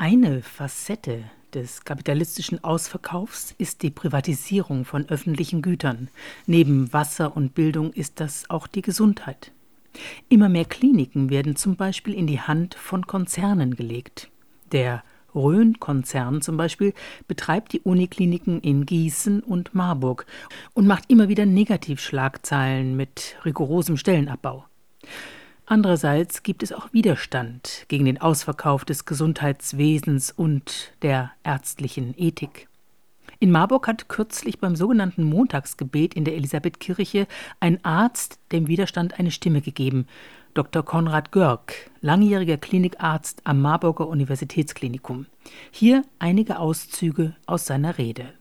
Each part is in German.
Eine Facette des kapitalistischen Ausverkaufs ist die Privatisierung von öffentlichen Gütern. Neben Wasser und Bildung ist das auch die Gesundheit. Immer mehr Kliniken werden zum Beispiel in die Hand von Konzernen gelegt. Der Rhön-Konzern zum Beispiel betreibt die Unikliniken in Gießen und Marburg und macht immer wieder Negativschlagzeilen mit rigorosem Stellenabbau. Andererseits gibt es auch Widerstand gegen den Ausverkauf des Gesundheitswesens und der ärztlichen Ethik. In Marburg hat kürzlich beim sogenannten Montagsgebet in der Elisabethkirche ein Arzt dem Widerstand eine Stimme gegeben. Dr. Konrad Görg, langjähriger Klinikarzt am Marburger Universitätsklinikum. Hier einige Auszüge aus seiner Rede.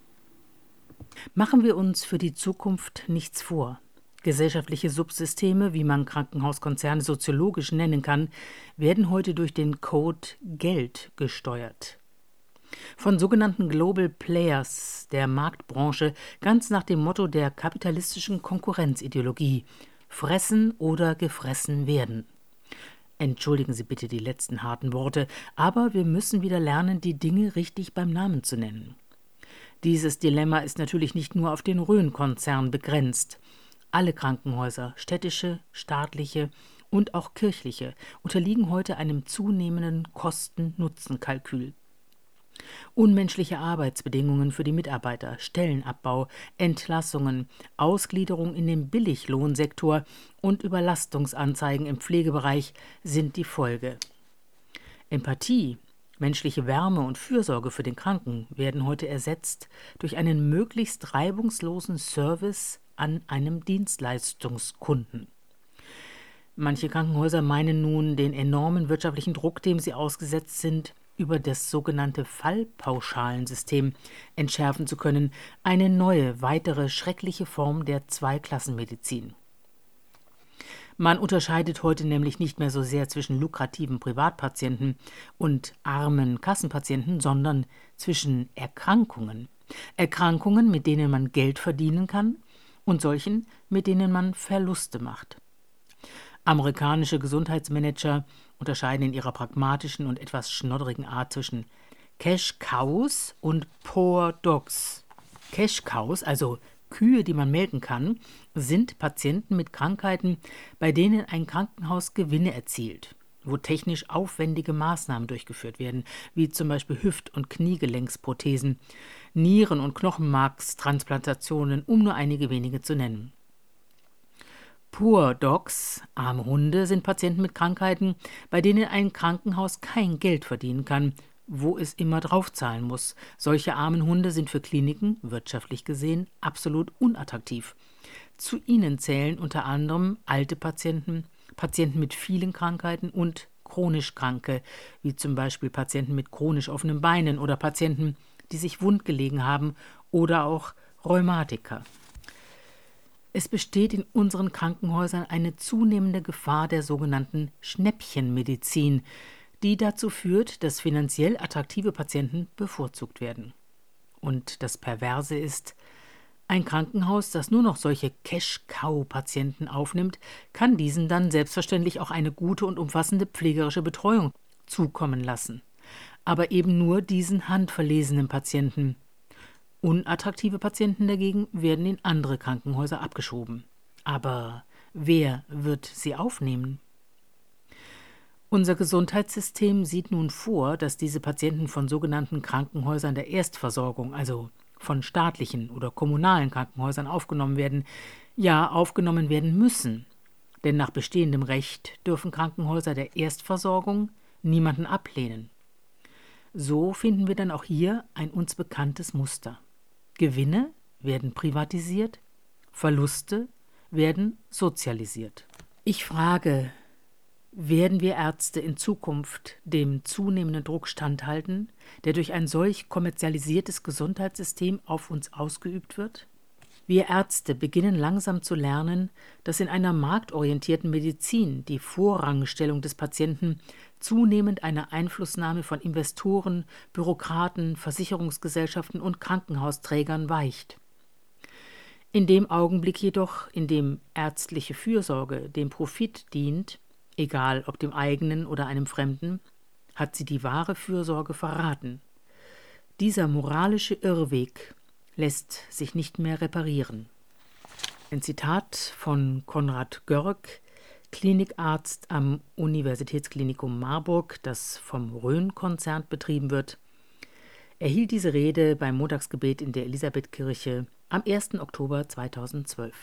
Machen wir uns für die Zukunft nichts vor. Gesellschaftliche Subsysteme, wie man Krankenhauskonzerne soziologisch nennen kann, werden heute durch den Code Geld gesteuert. Von sogenannten Global Players der Marktbranche, ganz nach dem Motto der kapitalistischen Konkurrenzideologie: Fressen oder gefressen werden. Entschuldigen Sie bitte die letzten harten Worte, aber wir müssen wieder lernen, die Dinge richtig beim Namen zu nennen. Dieses Dilemma ist natürlich nicht nur auf den Rhön-Konzern begrenzt. Alle Krankenhäuser, städtische, staatliche und auch kirchliche, unterliegen heute einem zunehmenden Kosten-Nutzen-Kalkül. Unmenschliche Arbeitsbedingungen für die Mitarbeiter, Stellenabbau, Entlassungen, Ausgliederung in den Billiglohnsektor und Überlastungsanzeigen im Pflegebereich sind die Folge. Empathie, menschliche Wärme und Fürsorge für den Kranken werden heute ersetzt durch einen möglichst reibungslosen Service an einem Dienstleistungskunden. Manche Krankenhäuser meinen nun, den enormen wirtschaftlichen Druck, dem sie ausgesetzt sind, über das sogenannte Fallpauschalensystem entschärfen zu können, eine neue, weitere schreckliche Form der Zweiklassenmedizin. Man unterscheidet heute nämlich nicht mehr so sehr zwischen lukrativen Privatpatienten und armen Kassenpatienten, sondern zwischen Erkrankungen. Erkrankungen, mit denen man Geld verdienen kann, und solchen, mit denen man Verluste macht. Amerikanische Gesundheitsmanager unterscheiden in ihrer pragmatischen und etwas schnoddrigen Art zwischen Cash Cows und Poor Dogs. Cash Cows, also Kühe, die man melken kann, sind Patienten mit Krankheiten, bei denen ein Krankenhaus Gewinne erzielt, wo technisch aufwendige Maßnahmen durchgeführt werden, wie zum Beispiel Hüft- und Kniegelenksprothesen, Nieren- und Knochenmarkstransplantationen, um nur einige wenige zu nennen. Poor Dogs, arme Hunde, sind Patienten mit Krankheiten, bei denen ein Krankenhaus kein Geld verdienen kann, wo es immer draufzahlen muss. Solche armen Hunde sind für Kliniken, wirtschaftlich gesehen, absolut unattraktiv. Zu ihnen zählen unter anderem alte Patienten, Patienten mit vielen Krankheiten und chronisch Kranke, wie zum Beispiel Patienten mit chronisch offenen Beinen oder Patienten, die sich wundgelegen haben, oder auch Rheumatiker. Es besteht in unseren Krankenhäusern eine zunehmende Gefahr der sogenannten Schnäppchenmedizin, die dazu führt, dass finanziell attraktive Patienten bevorzugt werden. Und das Perverse ist, ein Krankenhaus, das nur noch solche Cash-Cow-Patienten aufnimmt, kann diesen dann selbstverständlich auch eine gute und umfassende pflegerische Betreuung zukommen lassen. Aber eben nur diesen handverlesenen Patienten. Unattraktive Patienten dagegen werden in andere Krankenhäuser abgeschoben. Aber wer wird sie aufnehmen? Unser Gesundheitssystem sieht nun vor, dass diese Patienten von sogenannten Krankenhäusern der Erstversorgung, also von staatlichen oder kommunalen Krankenhäusern aufgenommen werden, ja aufgenommen werden müssen. Denn nach bestehendem Recht dürfen Krankenhäuser der Erstversorgung niemanden ablehnen. So finden wir dann auch hier ein uns bekanntes Muster. Gewinne werden privatisiert, Verluste werden sozialisiert. Ich frage, werden wir Ärzte in Zukunft dem zunehmenden Druck standhalten, der durch ein solch kommerzialisiertes Gesundheitssystem auf uns ausgeübt wird? Wir Ärzte beginnen langsam zu lernen, dass in einer marktorientierten Medizin die Vorrangstellung des Patienten zunehmend einer Einflussnahme von Investoren, Bürokraten, Versicherungsgesellschaften und Krankenhausträgern weicht. In dem Augenblick jedoch, in dem ärztliche Fürsorge dem Profit dient, egal ob dem eigenen oder einem fremden, hat sie die wahre Fürsorge verraten. Dieser moralische Irrweg lässt sich nicht mehr reparieren. Ein Zitat von Konrad Görg, Klinikarzt am Universitätsklinikum Marburg, das vom Rhön-Konzern betrieben wird. Er hielt diese Rede beim Montagsgebet in der Elisabethkirche am 1. Oktober 2012.